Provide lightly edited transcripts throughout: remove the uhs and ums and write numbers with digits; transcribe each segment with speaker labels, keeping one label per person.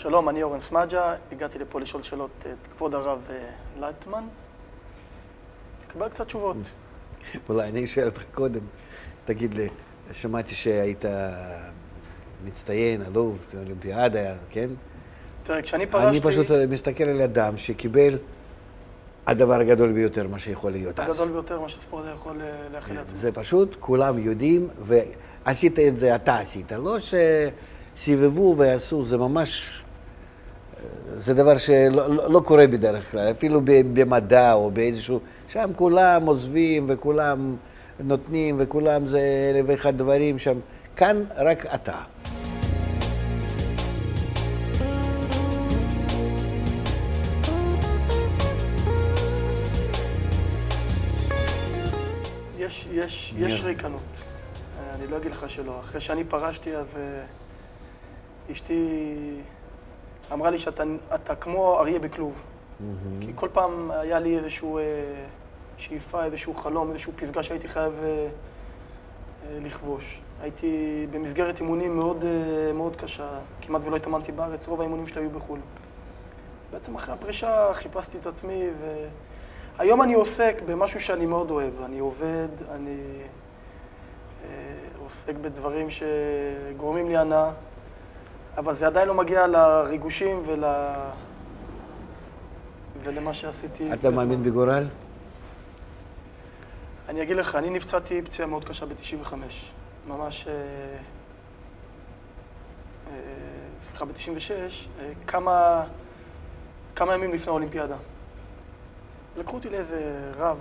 Speaker 1: שלום, אני אורן סמג'ה, הגעתי לפה לשאול שאלות את כבוד הרב לייטמן. תקבל קצת תשובות.
Speaker 2: אולי אני אשאל אותך קודם. תגיד לי, שמעתי שהיית מצטיין, אלוף, אולימפיאדה, כן?
Speaker 1: תראה, כשאני פרשתי...
Speaker 2: אני פשוט מסתכל על אדם שקיבל הדבר הגדול ביותר, מה שיכול להיות אז.
Speaker 1: הגדול ביותר, מה שספורט יכול להכיל לעצמו.
Speaker 2: זה פשוט, כולם יודעים, ועשית את זה, אתה עשית. לא שסיבבו ועשו, זה ממש... זה דבר שלא קורה בדרך כלל, אפילו במדע או באיזשהו... שם כולם עוזבים וכולם נותנים וכולם זה אלף ואחד דברים שם. כאן רק אתה.
Speaker 1: יש ריקנות. אני לא אגיד לך שלא. אחרי שאני פרשתי, אז אשתי אמרה לי שאתה כמו אריה בכלוב. כי כל פעם היה לי איזשהו שאיפה, איזשהו חלום, איזשהו פסגה שהייתי חייב לכבוש. הייתי במסגרת אימונים מאוד, מאוד קשה. כמעט ולא התאמנתי בארץ, רוב האימונים שלי היו בחו"ל. בעצם אחרי הפרישה חיפשתי את עצמי היום אני עוסק במשהו שאני מאוד אוהב. אני עובד, אני עוסק בדברים שגורמים לי הנאה, אבל זה עדיין לא מגיע לריגושים ולמה שעשיתי.
Speaker 2: אתה מאמין בגורל?
Speaker 1: אני אגיד לך, אני נפצעתי פציעה מאוד קשה ב-95. ממש, סליחה, ב-96, כמה ימים לפני האולימפיאדה. לקחו אותי לאיזה רב,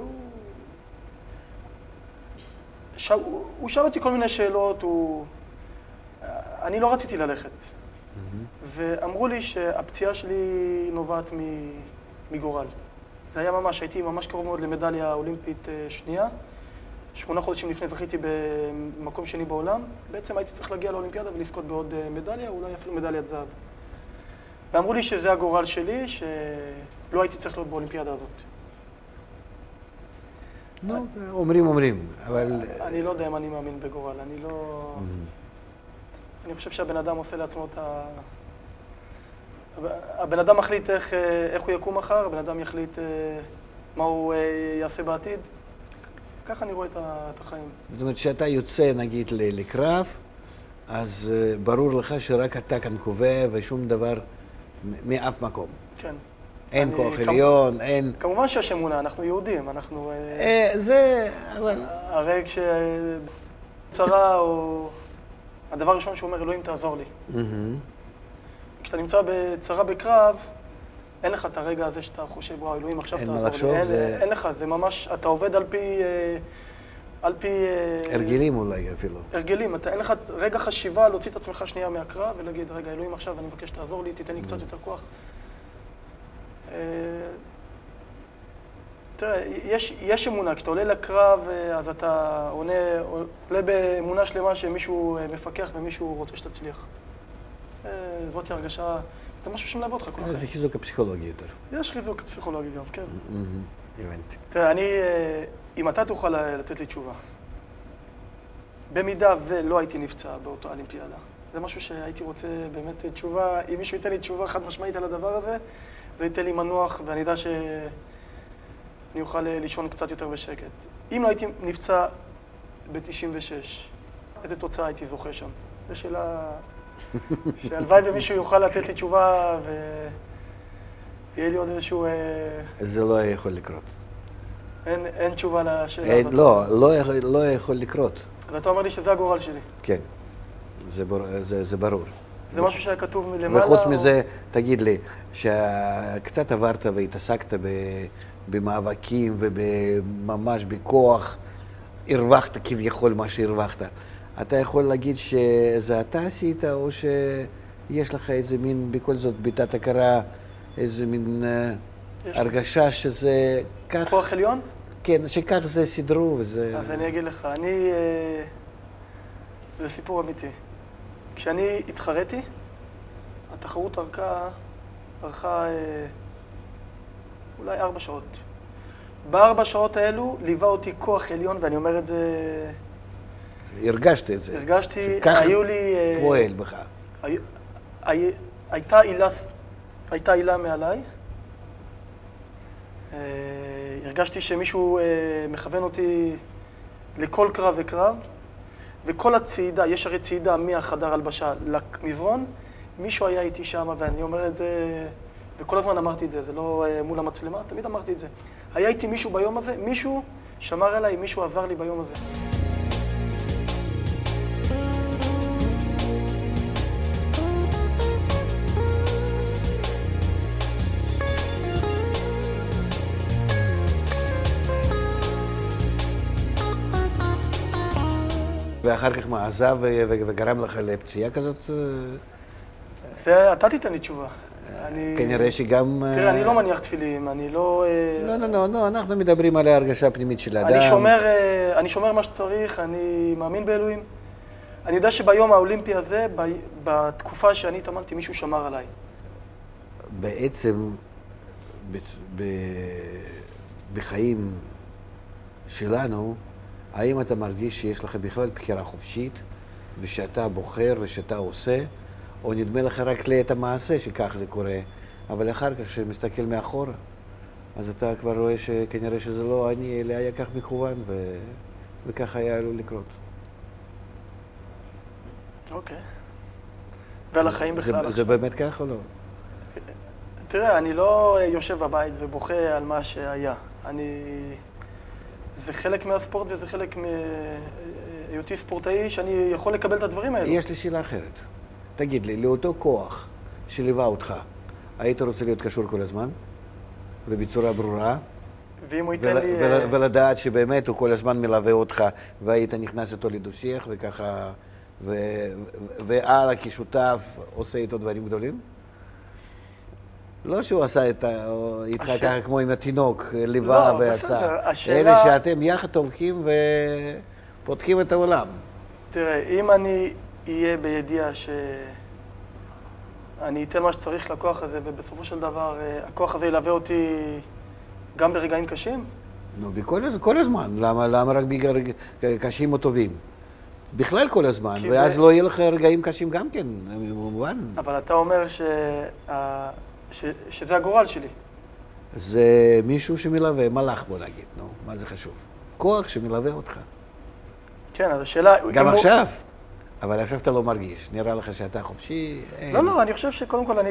Speaker 1: הוא שאל אותי כל מיני שאלות, אני לא רציתי ללכת. ואמרו לי שהפציעה שלי נובעת מגורל. זה היה ממש, הייתי ממש קרוב מאוד למדליה אולימפית שנייה. 8 חודשים לפני זכיתי במקום שני בעולם. בעצם הייתי צריך להגיע לאולימפיאדה ולזכות בעוד מדליה, אולי אפילו מדליית זהב. ואמרו לי שזה הגורל שלי, שלא הייתי צריך להיות באולימפיאדה הזאת.
Speaker 2: נו, אומרים, אבל...
Speaker 1: אני לא יודע אם אני מאמין בגורל, אני חושב שהבן אדם עושה לעצמו את הבן אדם מחליט איך הוא יקום מחר, הבן אדם יחליט מה הוא יעשה בעתיד. ככה אני רואה את החיים.
Speaker 2: זאת אומרת, שאתה יוצא, נגיד, לקרב, אז ברור לך שרק אתה כאן קובע ושום דבר מאף מקום. כן. אין כוח עליון, אין...
Speaker 1: כמובן שיש אמונה, אנחנו יהודים, אנחנו...
Speaker 2: זה, אבל...
Speaker 1: הרי כשצרה או... הדבר הראשון שהוא אומר, אלוהים תעזור לי. כשאתה נמצא בצרה בקרב, אין לך את הרגע הזה שאתה חושב, וואו, אלוהים עכשיו תעזור לי.
Speaker 2: אין מה לחשוב, זה...
Speaker 1: אין לך, זה ממש, אתה עובד על פי...
Speaker 2: הרגלים אולי אפילו.
Speaker 1: הרגלים, אין לך רגע חשיבה להוציא את עצמך שנייה מהקרב ולהגיד, רגע, אלוהים עכשיו, אני מבקש תעזור לי, תיתן לי קצת יותר כוח. תראה, יש אמונה, כשאתה עולה לקרב, אז אתה עולה באמונה שלמה שמישהו מפקח ומישהו רוצה שתצליח. זאת הרגשה, זה משהו שמלווה אותך כל החיים.
Speaker 2: זה חיזוק הפסיכולוגי יותר.
Speaker 1: יש חיזוק הפסיכולוגי גם, כן.
Speaker 2: הבנתי.
Speaker 1: תראה, אם אתה תוכל לתת לי תשובה, במידה ולא הייתי נפצע באותו אולימפיאדה, זה משהו שהייתי רוצה באמת תשובה, אם מישהו ייתן לי תשובה חד משמעית על הדבר הזה, זה ייתן לי מנוח ואני יודע שאני אוכל לישון קצת יותר בשקט. אם לא הייתי נפצע ב-96, איזה תוצאה הייתי זוכה שם? זו שאלה שהלוואי ומישהו יוכל לתת לי תשובה ויהיה לי עוד איזשהו...
Speaker 2: זה לא יכול לקרות.
Speaker 1: אין תשובה לשאלה הזאת.
Speaker 2: לא יכול לקרות.
Speaker 1: אז אתה אומר לי שזה הגורל שלי.
Speaker 2: כן, זה ברור.
Speaker 1: זה משהו שהיה כתוב מלמעלה?
Speaker 2: וחוץ מזה, תגיד לי, שקצת עברת והתעסקת במאבקים וממש בכוח, הרווחת כביכול מה שהרווחת. אתה יכול להגיד שזה אתה עשית, או שיש לך איזה מין, בכל זאת, בתת הכרה, איזה מין הרגשה שזה כך...
Speaker 1: כוח עליון?
Speaker 2: כן, שכך זה סידרו וזה...
Speaker 1: אז אני אגיד לך, זה סיפור אמיתי. כשאני התחרתי, התחרות ארכה אולי 4 שעות. ב4 שעות האלו ליווה אותי כוח עליון, ואני אומר את זה...
Speaker 2: הרגשת את זה.
Speaker 1: הרגשתי, היו לי...
Speaker 2: פועל בך.
Speaker 1: הייתה עילה מעליי. הרגשתי שמישהו מכוון אותי לכל קרב וקרב, וכל הצעידה, יש הרי צעידה מהחדר הלבשה למזרון, מישהו היה איתי שם, ואני אומר את זה, וכל הזמן אמרתי את זה, זה לא מול המצלמה, תמיד אמרתי את זה. היה איתי מישהו ביום הזה, מישהו שמר עליי, מישהו עזר לי ביום הזה.
Speaker 2: ואחר כך מה, עזב וגרם לך לפציעה כזאת?
Speaker 1: זה, אתה תיתן לי תשובה.
Speaker 2: כנראה שגם...
Speaker 1: תראה, אני לא מניח תפילים, אני לא...
Speaker 2: לא, אנחנו מדברים על ההרגשה הפנימית של האדם.
Speaker 1: אני שומר מה שצריך, אני מאמין באלוהים. אני יודע שביום האולימפי הזה, בתקופה שאני התאמנתי, מישהו שמר עליי.
Speaker 2: בעצם, בחיים שלנו, האם אתה מרגיש שיש לך בכלל בחירה חופשית, ושאתה בוחר ושאתה עושה, או נדמה לך רק לעת המעשה שכך זה קורה, אבל אחר כך כשמסתכל מאחורה, אז אתה כבר רואה שכנראה שזה לא אני, אלא היה כך מכוון, וכך היה עלול לקרות.
Speaker 1: אוקיי. ועל החיים בכלל.
Speaker 2: זה באמת כך או לא?
Speaker 1: תראה, אני לא יושב בבית ובוכה על מה שהיה. זה חלק מהספורט וזה חלק מהיותי ספורטאי שאני יכול לקבל את הדברים האלו.
Speaker 2: יש לי שאלה אחרת. תגיד לי, לאותו כוח שליווה אותך, היית רוצה להיות קשור כל הזמן? ובצורה ברורה?
Speaker 1: ואם הוא ייתן לי...
Speaker 2: ולדעת שבאמת הוא כל הזמן מלווה אותך, והיית נכנס איתו לדו-שיח וככה... ועלה כשותף עושה איתו דברים גדולים? לא שהוא עשה איתך ככה כמו עם התינוק, ליווה ועשה. אלה שאתם יחד הולכים ופותחים את העולם.
Speaker 1: תראה, אם אני אהיה בידיעה שאני אתן מה שצריך לכוח הזה, ובסופו של דבר הכוח הזה ילווה אותי גם ברגעים קשים?
Speaker 2: נו, כל הזמן. למה רק קשים או טובים? בכלל כל הזמן, ואז לא יהיה לך רגעים קשים גם כן, במובן.
Speaker 1: אבל אתה אומר שזה הגורל שלי.
Speaker 2: זה מישהו שמלווה, מלאך בוא נגיד, נו, מה זה חשוב? כוח שמלווה אותך.
Speaker 1: כן, אז השאלה...
Speaker 2: גם עכשיו, אבל עכשיו אתה לא מרגיש, נראה לך שאתה חופשי?
Speaker 1: לא, אני חושב שקודם כל אני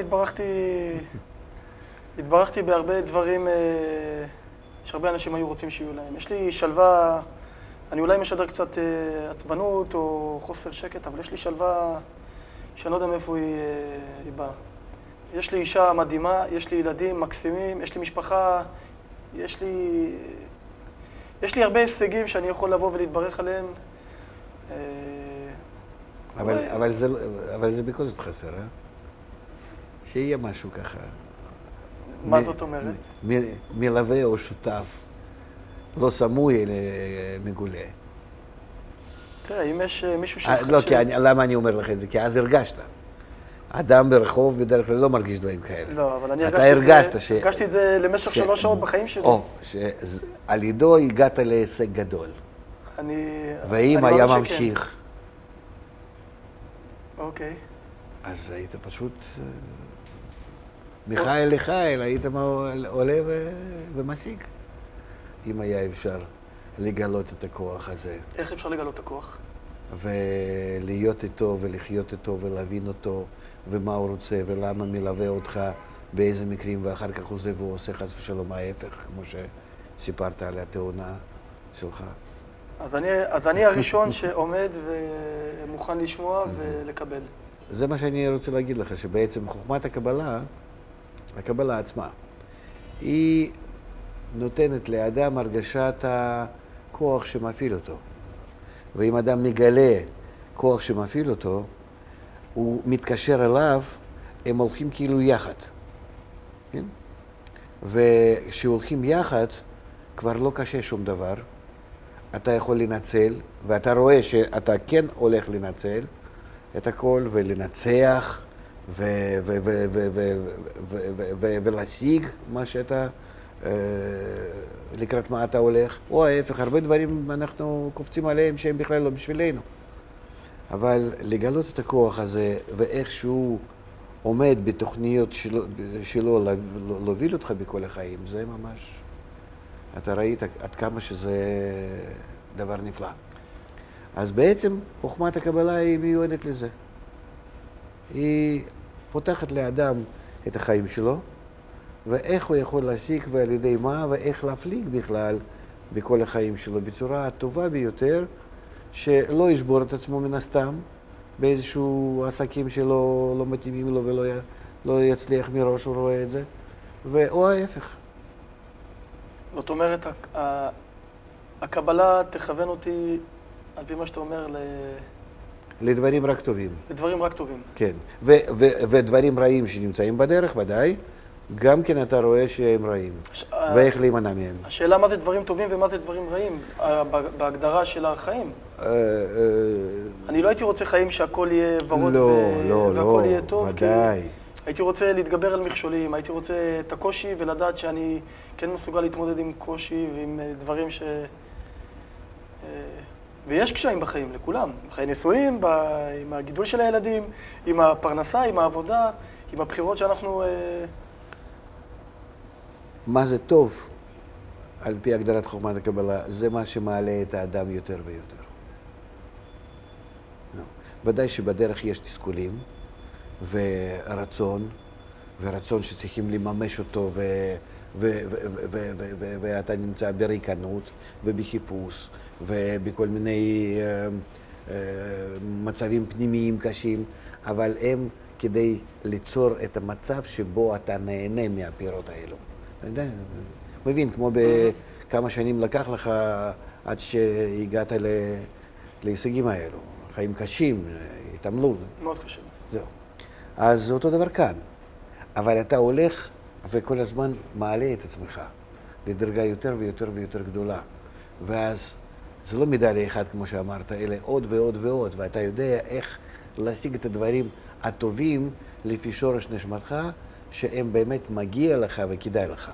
Speaker 1: התברכתי בהרבה דברים שהרבה אנשים היו רוצים שיהיו להם. יש לי שלווה, אני אולי משדר קצת עצבנות או חוסר שקט, אבל יש לי שלווה שאני לא יודע מאיפה היא באה. יש לי אישה מדהימה, יש לי ילדים מקסימים, יש לי משפחה, יש לי הרבה הישגים שאני יכול לבוא ולהתברך עליהם.
Speaker 2: אבל זה בכל זאת חסר, אה? שיהיה משהו ככה.
Speaker 1: מה זאת אומרת?
Speaker 2: מלווה או שותף, לא סמוי אלא מגולה.
Speaker 1: תראה, אם יש מישהו
Speaker 2: לא, למה אני אומר לך את זה? כי אז הרגשת. אדם ברחוב בדרך כלל לא מרגיש דברים כאלה.
Speaker 1: לא, אבל אני הרגשתי את זה למשך 3 שעות בחיים שלי.
Speaker 2: או, שעל ידו הגעת להישג גדול. ואם היה ממשיך.
Speaker 1: אוקיי.
Speaker 2: אז היית פשוט מחיל לחיל, היית עולה ומשיג. אם היה אפשר לגלות את הכוח הזה.
Speaker 1: איך אפשר לגלות את הכוח?
Speaker 2: ולהיות איתו ולחיות איתו ולהבין אותו ומה הוא רוצה ולמה מלווה אותך באיזה מקרים ואחר כך עוזב והוא עושה חס ושלום ההפך, כמו שסיפרת על התאונה שלך.
Speaker 1: אז אני הראשון שעומד ומוכן לשמוע ולקבל.
Speaker 2: זה מה שאני רוצה להגיד לך, שבעצם חוכמת הקבלה עצמה, היא נותנת לאדם הרגשת הכוח שמפעיל אותו. ואם אדם מגלה כוח שמפעיל אותו, הוא מתקשר אליו, הם הולכים כאילו יחד. כן? וכשהולכים יחד, כבר לא קשה שום דבר. אתה יכול לנצל, ואתה רואה שאתה כן הולך לנצל את הכל, ולנצח, ולהשיג מה שאתה, לקראת מה אתה הולך. או ההפך, הרבה דברים אנחנו קופצים עליהם שהם בכלל לא בשבילנו. אבל לגלות את הכוח הזה, ואיכשהו עומד בתוכניות שלו להוביל אותך בכל החיים, זה ממש, אתה ראית עד כמה שזה דבר נפלא. אז בעצם חוכמת הקבלה היא מיועדת לזה. היא פותחת לאדם את החיים שלו, ואיך הוא יכול להשיג ועל ידי מה, ואיך להפליג בכלל בכל החיים שלו בצורה הטובה ביותר, שלא ישבור את עצמו מן הסתם, באיזשהו עסקים שלא לא מתאימים לו ולא יצליח מראש, הוא רואה את זה, או ההפך.
Speaker 1: זאת אומרת, הקבלה תכוון אותי, על פי מה שאתה אומר,
Speaker 2: לדברים רק טובים.
Speaker 1: לדברים רק טובים.
Speaker 2: כן, ודברים רעים שנמצאים בדרך, ודאי, גם כן אתה רואה שהם רעים, ואיך להימנע מהם.
Speaker 1: השאלה מה זה דברים טובים ומה זה דברים רעים, בהגדרה של החיים. אני לא הייתי רוצה חיים שהכל יהיה ורוד והכל יהיה טוב.
Speaker 2: ודאי.
Speaker 1: הייתי רוצה להתגבר על מכשולים, הייתי רוצה את הקושי ולדעת שאני כן מסוגל להתמודד עם קושי ועם דברים ויש קשיים בחיים, לכולם. בחיי נישואים, עם הגידול של הילדים, עם הפרנסה, עם העבודה, עם הבחירות שאנחנו...
Speaker 2: מה זה טוב, על פי הגדרת חוכמת הקבלה, זה מה שמעלה את האדם יותר ויותר. ודאי שבדרך יש תסכולים ורצון שצריכים לממש אותו, ואתה נמצא בריקנות ובחיפוש ובכל מיני מצבים פנימיים קשים, אבל הם כדי ליצור את המצב שבו אתה נהנה מהפירות האלו. אתה יודע, מבין, כמו בכמה שנים לקח לך עד שהגעת להישגים האלו. חיים קשים, התעמלות.
Speaker 1: מאוד קשה.
Speaker 2: זהו. אז זה אותו דבר כאן. אבל אתה הולך וכל הזמן מעלה את עצמך לדרגה יותר ויותר ויותר גדולה. ואז זה לא מדליה אחד, כמו שאמרת, אלא עוד ועוד ועוד. ואתה יודע איך להשיג את הדברים הטובים לפי שורש נשמתך, שהם באמת מגיע לך וכדאי לך.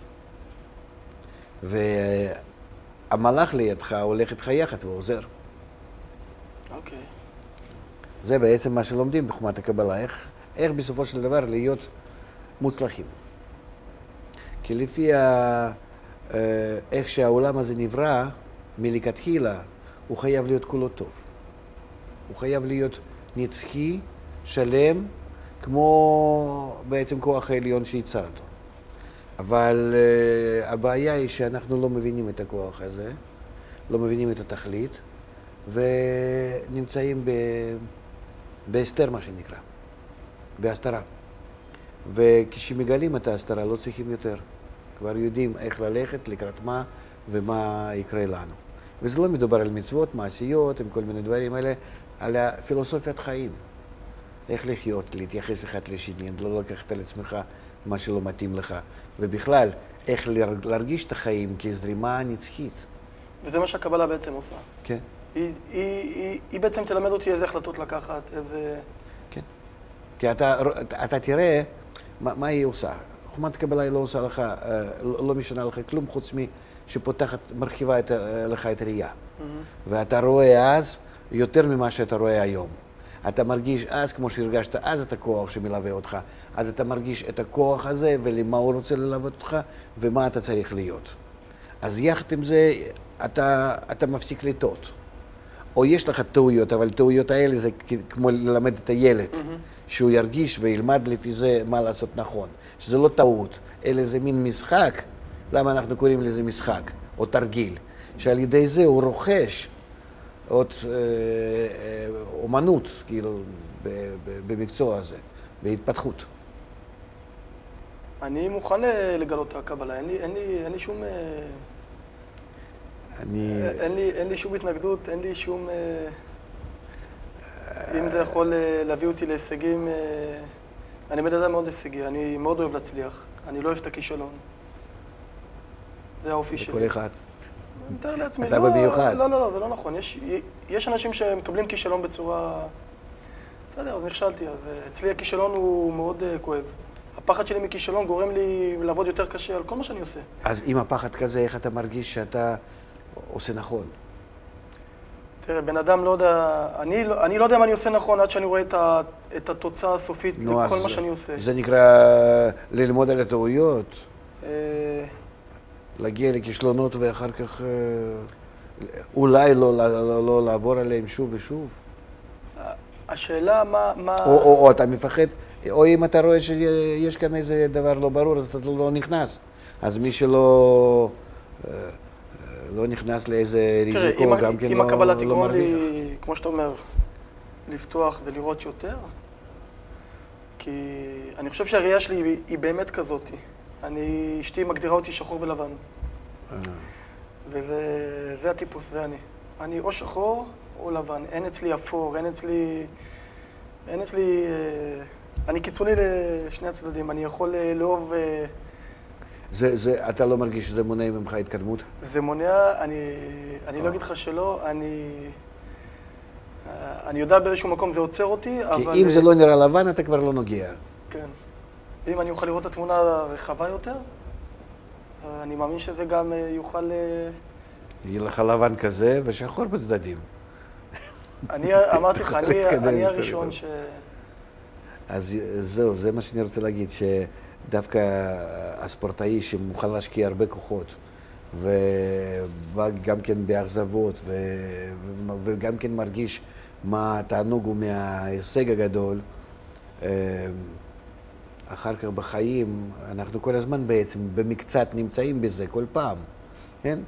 Speaker 2: והמלאך לידך הולך איתך יחד ועוזר.
Speaker 1: אוקיי.
Speaker 2: זה בעצם מה שלומדים בחוכמת הקבלה, איך בסופו של דבר להיות מוצלחים. כי לפי איך שהעולם הזה נברא, מלכתחילה, הוא חייב להיות כולו טוב. הוא חייב להיות נצחי, שלם, כמו בעצם כוח העליון שייצר אותו. אבל הבעיה היא שאנחנו לא מבינים את הכוח הזה, לא מבינים את התכלית, ונמצאים בהסתר, מה שנקרא, בהסתרה. וכשמגלים את ההסתרה לא צריכים יותר. כבר יודעים איך ללכת, לקראת מה ומה יקרה לנו. וזה לא מדובר על מצוות, מעשיות, עם כל מיני דברים האלה, על הפילוסופיית חיים. איך לחיות, להתייחס אחד לשני, לא לקחת על עצמך מה שלא מתאים לך. ובכלל, איך להרגיש את החיים כזרימה נצחית.
Speaker 1: וזה מה שהקבלה בעצם עושה.
Speaker 2: כן.
Speaker 1: היא בעצם תלמד אותי איזה החלטות לקחת, איזה...
Speaker 2: כן. כי אתה תראה מה היא עושה. חוכמת הקבלה היא לא עושה לך, לא משנה לך כלום, חוץ שפותחת, מרחיבה לך את הראייה. ואתה רואה אז יותר ממה שאתה רואה היום. אתה מרגיש אז, כמו שהרגשת אז, את הכוח שמלווה אותך. אז אתה מרגיש את הכוח הזה, ולמה הוא רוצה ללוות אותך, ומה אתה צריך להיות. אז יחד עם זה, אתה מפסיק לטעות. או יש לך טעויות, אבל טעויות האלה זה כמו ללמד את הילד, שהוא ירגיש וילמד לפי זה מה לעשות נכון. שזה לא טעות, אלא זה מין משחק. למה אנחנו קוראים לזה משחק, או תרגיל? שעל ידי זה הוא רוכש עוד אומנות, כאילו, במקצוע הזה, בהתפתחות.
Speaker 1: אני מוכן לגלות את הקבלה, אין לי שום... אין לי שום התנגדות, אין לי שום... אם זה יכול להביא אותי להישגים... אני בן אדם מאוד הישגי, אני מאוד אוהב להצליח, אני לא אוהב את הכישלון. זה האופי שלי.
Speaker 2: בכל אחד.
Speaker 1: אני מתאר לעצמי.
Speaker 2: אתה במיוחד.
Speaker 1: לא, זה לא נכון. יש אנשים שמקבלים כישלון בצורה... אתה יודע, אז נכשלתי, אז אצלי הכישלון הוא מאוד כואב. הפחד שלי מכישלון גורם לי לעבוד יותר קשה על כל מה שאני עושה.
Speaker 2: אז עם הפחד כזה, איך אתה מרגיש שאתה עושה נכון?
Speaker 1: תראה, בן אדם לא יודע, אני לא יודע מה אני עושה נכון עד שאני רואה את התוצאה הסופית לכל מה שאני עושה.
Speaker 2: זה נקרא ללמוד על הטעויות? להגיע לכישלונות ואחר כך אולי לא לעבור עליהם שוב ושוב?
Speaker 1: השאלה מה...
Speaker 2: או אתה מפחד, או אם אתה רואה שיש כאן איזה דבר לא ברור, אז אתה לא נכנס. אז מי שלא נכנס לאיזה ריזיקו, גם כן
Speaker 1: אם הקבלה
Speaker 2: לא
Speaker 1: תגרום
Speaker 2: מרוויח.
Speaker 1: לי, כמו שאתה אומר, לפתוח ולראות יותר, כי אני חושב שהראייה שלי היא באמת כזאת. אשתי מגדירה אותי שחור ולבן. וזה הטיפוס, זה אני. אני או שחור או לבן. אין אצלי אפור, אין אצלי... אני קיצוני לשני הצדדים. אני יכול לאהוב...
Speaker 2: אתה לא מרגיש שזה מונע ממך התקדמות?
Speaker 1: זה מונע, אני לא אגיד לך שלא, אני יודע באיזשהו מקום זה עוצר אותי, אבל...
Speaker 2: כי אם זה לא נראה לבן, אתה כבר לא נוגע.
Speaker 1: כן. אם אני אוכל לראות את התמונה הרחבה יותר, אני מאמין שזה גם יוכל...
Speaker 2: יהיה לך לבן כזה ושחור בצדדים.
Speaker 1: אני אמרתי לך, אני הראשון ש...
Speaker 2: אז זהו, זה מה שאני רוצה להגיד, שדווקא הספורטאי שמוכן להשקיע הרבה כוחות, וגם כן באכזבות, וגם כן מרגיש מה התענוג הוא מההישג הגדול, אחר כך בחיים, אנחנו כל הזמן בעצם במקצת נמצאים בזה, כל פעם, כן?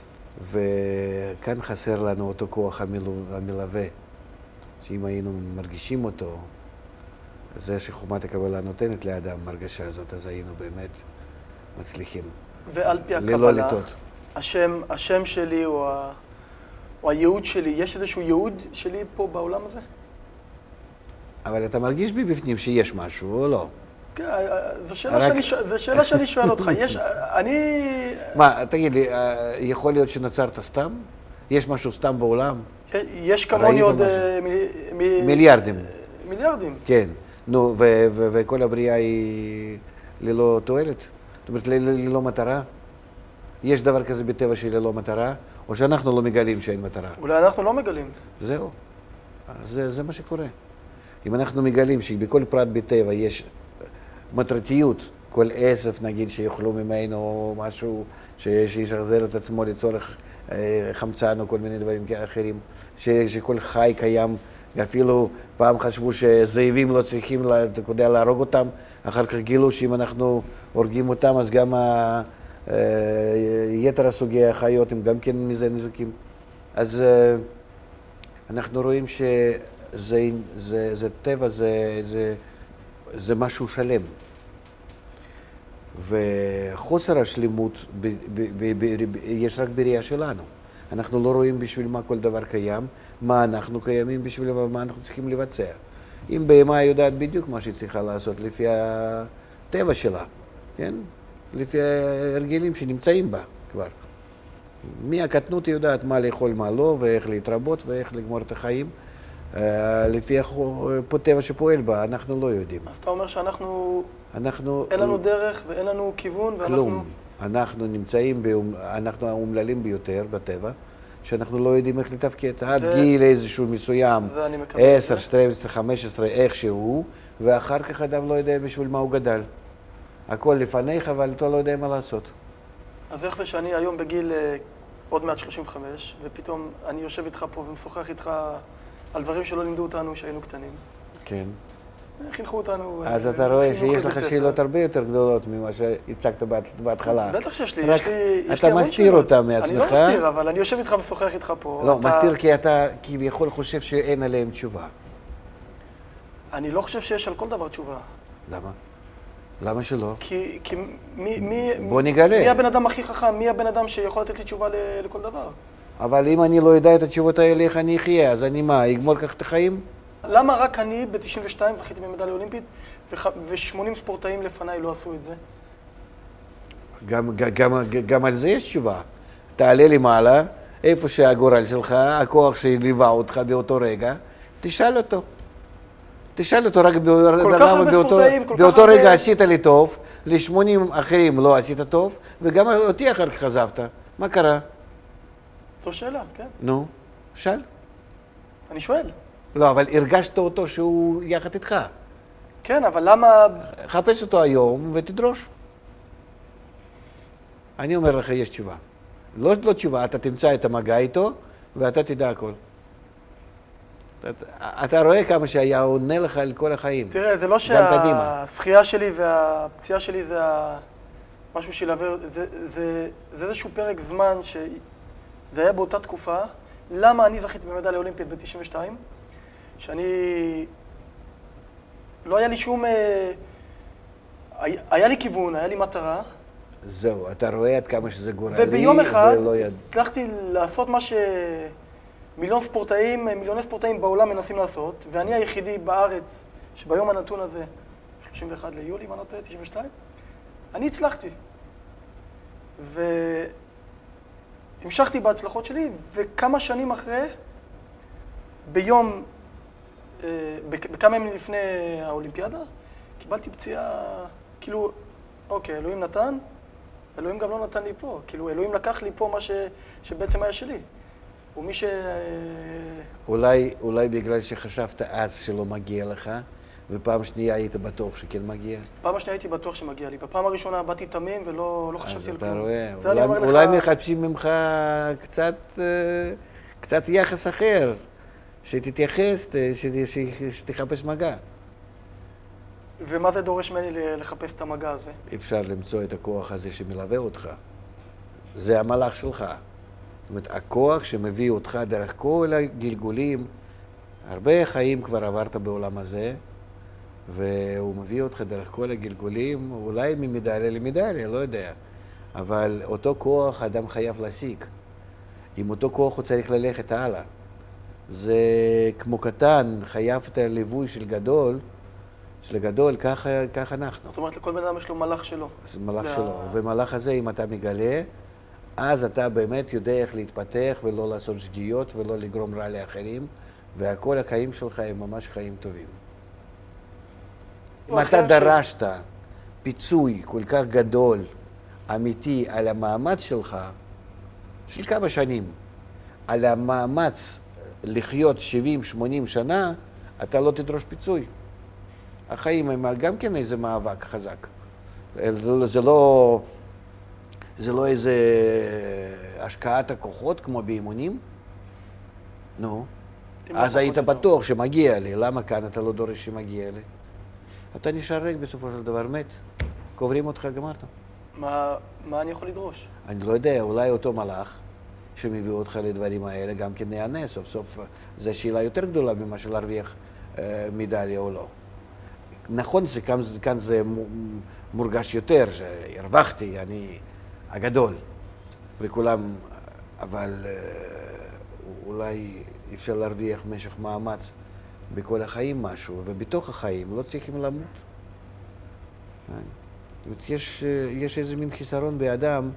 Speaker 2: וכאן חסר לנו אותו כוח המלווה, שאם היינו מרגישים אותו, זה שחומת הקבלה נותנת לאדם מרגשה הזאת, אז היינו באמת מצליחים.
Speaker 1: ועל פי הקבלה, השם שלי או הייעוד שלי, יש איזשהו ייעוד שלי פה בעולם הזה?
Speaker 2: אבל אתה מרגיש בי בפנים שיש משהו, או לא?
Speaker 1: כן, זו שאלה שאני שואל אותך.
Speaker 2: מה, תגיד לי, יכול להיות שנוצרת סתם? יש משהו סתם בעולם?
Speaker 1: יש כמוני עוד...
Speaker 2: מיליארדים.
Speaker 1: מיליארדים.
Speaker 2: כן. נו, וכל הבריאה היא ללא תועלת? זאת אומרת, ללא מטרה? יש דבר כזה בטבע שהיא ללא מטרה? או שאנחנו לא מגלים שאין מטרה?
Speaker 1: אולי אנחנו לא מגלים.
Speaker 2: זהו. זה מה שקורה. אם אנחנו מגלים שבכל פרט בטבע יש מטרתיות, כל עשף נגיד שיאכלו ממנו משהו שישחזר את עצמו לצורך חמצן או כל מיני דברים אחרים, שכל חי קיים, ואפילו פעם חשבו שזאבים לא צריכים להרוג אותם, אחר כך גילו שאם אנחנו הורגים אותם אז גם יתר הסוגי החיות הם גם כן מזה ניזוקים. אז אנחנו רואים שזה טבע, זה משהו שלם. וחוסר השלמות יש רק בראייה שלנו. אנחנו לא רואים בשביל מה כל דבר קיים, מה אנחנו קיימים בשביל ומה אנחנו צריכים לבצע. אם בהמה יודעת בדיוק מה שהיא צריכה לעשות לפי הטבע שלה, כן? לפי ההרגלים שנמצאים בה כבר. מהקטנות היא יודעת מה לאכול, מה לא, ואיך להתרבות ואיך לגמור את החיים. לפי הטבע שפועל בה, אנחנו לא יודעים.
Speaker 1: אז אתה אומר שאנחנו... אין לנו דרך ואין לנו כיוון ואנחנו...
Speaker 2: כלום. אנחנו נמצאים, אנחנו האומללים ביותר בטבע, שאנחנו לא יודעים איך לתפקד. עד גיל איזשהו מסוים, 10, 12, 15, איכשהו, ואחר כך אדם לא יודע בשביל מה הוא גדל. הכל לפניך, אבל אתה לא יודע מה לעשות.
Speaker 1: אז איך זה שאני היום בגיל עוד מעט 35, ופתאום אני יושב איתך פה ומשוחח איתך על דברים שלא לימדו אותנו שהיינו קטנים.
Speaker 2: כן.
Speaker 1: חינכו אותנו...
Speaker 2: אז אתה רואה שיש לך שאלות הרבה יותר גדולות ממה שהצגת בהתחלה.
Speaker 1: בטח שיש לי,
Speaker 2: אתה מסתיר אותה מעצמך.
Speaker 1: אני לא מסתיר, אבל אני יושב איתך ומשוחח איתך פה.
Speaker 2: לא, מסתיר כי אתה כביכול חושב שאין עליהם תשובה.
Speaker 1: אני לא חושב שיש על כל דבר תשובה.
Speaker 2: למה? למה שלא?
Speaker 1: כי
Speaker 2: בוא נגלה.
Speaker 1: מי הבן אדם הכי חכם? מי הבן אדם שיכול לתת לי תשובה לכל דבר?
Speaker 2: אבל אם אני לא יודע את התשובות האלה, איך אני אחיה? אז אני מה, אגמור כך את החיים?
Speaker 1: למה רק אני ב-92 זכיתי במדליה אולימפית ו-80 ספורטאים לפניי לא עשו את זה?
Speaker 2: גם על זה יש תשובה. תעלה למעלה, איפה שהגורל שלך, הכוח שליווה אותך באותו רגע, תשאל אותו. תשאל אותו רק באותו רגע עשית לי טוב, ל-80 אחרים לא עשית טוב, וגם אותי אחר כך עזבת. מה קרה?
Speaker 1: זו שאלה, כן.
Speaker 2: נו, שאל.
Speaker 1: אני שואל.
Speaker 2: לא, אבל הרגשת אותו שהוא יחד איתך.
Speaker 1: כן, אבל למה...
Speaker 2: חפש אותו היום ותדרוש. אני אומר לך, יש תשובה. לא תשובה, אתה תמצא את המגע איתו ואתה תדע הכל. אתה רואה כמה שהיה עונה לך על כל החיים.
Speaker 1: תראה, זה לא שהשחייה שלי והפציעה שלי זה משהו שילווה, זה איזשהו פרק זמן שזה היה באותה תקופה. למה אני זכיתי במדליה אולימפית ב-92? שאני... לא היה לי שום... היה לי כיוון, היה לי מטרה.
Speaker 2: זהו, אתה רואה עד כמה שזה גורלי ולא יד...
Speaker 1: וביום אחד הצלחתי לעשות מה מיליוני ספורטאים בעולם מנסים לעשות, ואני היחידי בארץ שביום הנתון הזה, 31 ליולי, מה נותן? 92, אני הצלחתי. והמשכתי בהצלחות שלי, וכמה שנים אחרי, בכמה ימים לפני האולימפיאדה, קיבלתי פציעה, כאילו, אוקיי, אלוהים נתן, אלוהים גם לא נתן לי פה. כאילו, אלוהים לקח לי פה מה שבעצם היה שלי. ומי
Speaker 2: אולי בגלל שחשבת אז שלא מגיע לך, ופעם שנייה היית בטוח שכן מגיע?
Speaker 1: פעם השנייה הייתי בטוח שמגיע לי. בפעם הראשונה באתי תמים ולא חשבתי על כלום.
Speaker 2: אז אתה רואה, אולי מחפשים ממך קצת יחס אחר, שתתייחס, שתחפש מגע.
Speaker 1: ומה זה דורש ממני לחפש את המגע הזה?
Speaker 2: אפשר למצוא את הכוח הזה שמלווה אותך. זה המלאך שלך. זאת אומרת, הכוח שמביא אותך דרך כל הגלגולים, הרבה חיים כבר עברת בעולם הזה, והוא מביא אותך דרך כל הגלגולים, אולי ממדליה למדליה, לא יודע. אבל אותו כוח אדם חייב להשיג. עם אותו כוח הוא צריך ללכת הלאה. זה כמו קטן, חייבת ליווי של גדול, כך אנחנו.
Speaker 1: זאת אומרת, לכל בן אדם יש לו מלאך שלו.
Speaker 2: זה מלאך שלו, ומלאך הזה, אם אתה מגלה, אז אתה באמת יודע איך להתפתח ולא לעשות שגיאות ולא לגרום רע לאחרים, וכל החיים שלך הם ממש חיים טובים. אם אתה דרשת פיצוי כל כך גדול, אמיתי, על המאמץ שלך, של כמה שנים, על המאמץ לחיות 70-80 שנה, אתה לא תדרוש פיצוי. החיים הם גם כן איזה מאבק חזק. זה לא איזה השקעת הכוחות כמו באימונים? נו. אז היית בטוח שמגיע לי. למה כאן אתה לא דורש שמגיע לי? אתה נשאר ריק בסופו של דבר, מת. קוברים אותך, גמרת.
Speaker 1: מה אני יכול לדרוש?
Speaker 2: אני לא יודע, אולי אותו מלאך שמביא אותך לדברים האלה גם כן נענה. סוף סוף זו שאלה יותר גדולה ממה של להרוויח מדליה או לא. נכון שכאן זה מורגש יותר, שהרווחתי, אני הגדול, וכולם, אבל אולי אפשר להרוויח משך מאמץ בכל החיים משהו, ובתוך החיים לא צריכים למות. יש איזה מין חיסרון באדם,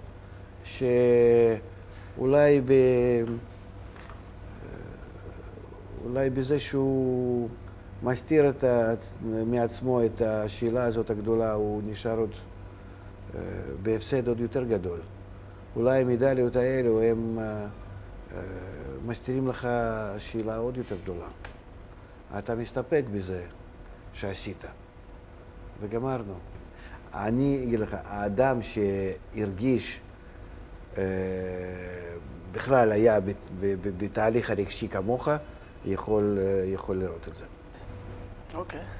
Speaker 2: שאולי בזה שהוא מסתיר מעצמו את השאלה הזאת הגדולה, הוא נשאר עוד בהפסד עוד יותר גדול. אולי המדליות האלו הם מסתירים לך שאלה עוד יותר גדולה. אתה מסתפק בזה שעשית, וגמרנו. אני אגיד לך, האדם שהרגיש בכלל היה בתהליך הרגשי כמוך, יכול לראות את זה.
Speaker 1: אוקיי.